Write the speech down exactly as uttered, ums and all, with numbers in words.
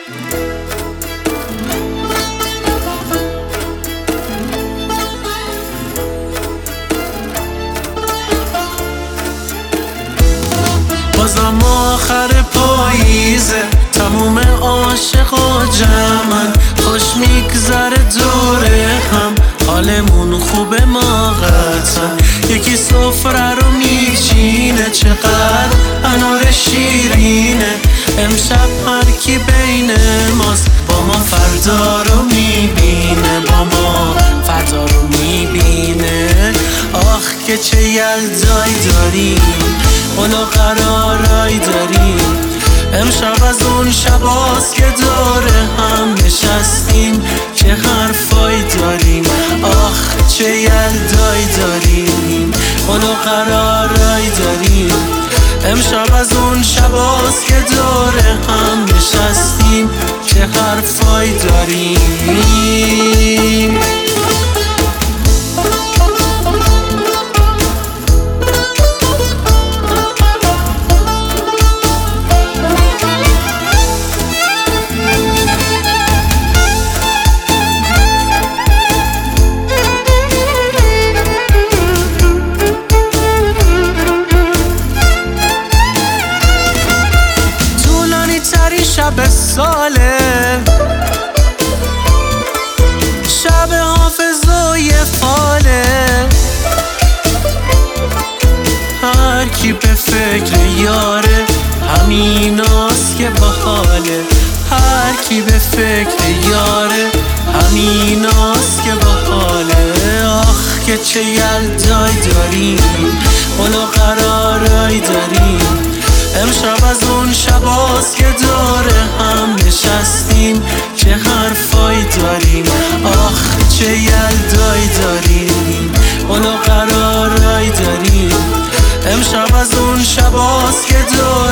بازم آخر پاییزه، تموم عاشقا جمعن، خوش میگذره دوره هم، حالمون خوبه ما قطعا. یکی سفره رو میچینه، چقدر انار شیرینه، امشب هر کی بین ماست با ما فردا رو میبینه، با ما فردا رو میبینه. آخ که چه یلدایی داریم، اونو قرارایی داریم، امشب از اون شباست که دوره هم نشستیم، چه حرفایی داریم. آخ چه یلدایی داریم، اونو قرارایی داریم، امشب از اون شباست که دوره هم نشستیم، چه حرفایی داریم. شب ساله، شب حافظای فاله، هر کی به فکر یاره همیناست که باحاله، هر کی به فکر یاره همیناست که باحاله. آخ که چه یلدایی داریم، اونو قرارایی داریم، امشب از اون شباست که دوره هم نشستیم، چه حرفایی داریم. آخ چه یلدایی داریم، اونو قرارایی داریم، امشب از اون شباست که دوره